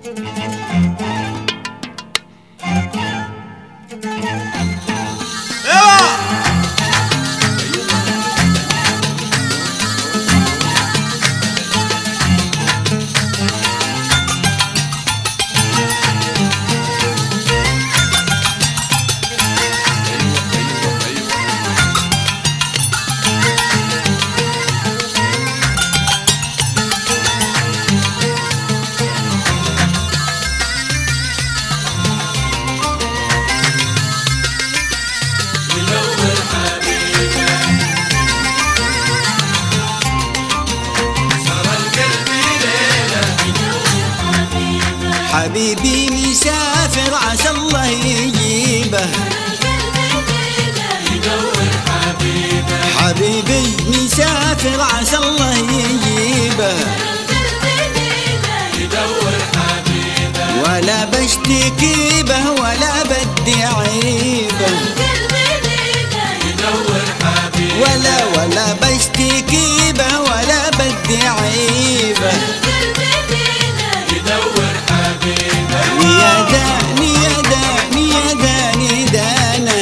حبيبي مسافر عسى الله يجيبه، حبيبي مسافر عسى الله يجيبه، ولا بشتكي به ولا بدي عيبه، ولا بشتكي به ولا بدي عيبه. يا داني يا داني يا داني دانا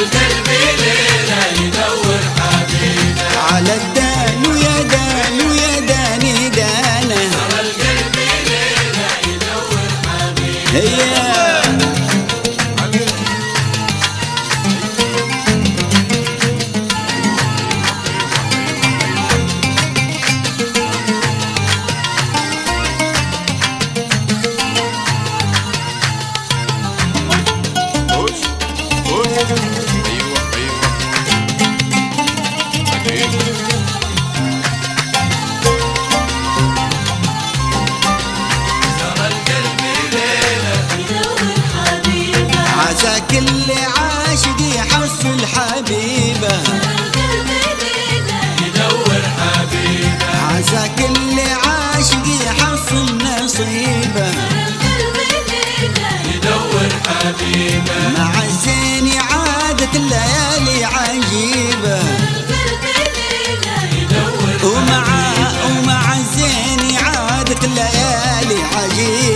على الدان ويا دان ويا داني دانا هي عسى كل عاشق يحصل حبيبه، عسى كل عاشق يحصل نصيبه، مع الزين عادت الليالي عجيبه، ومع الزين عادت الليالي عجيبه.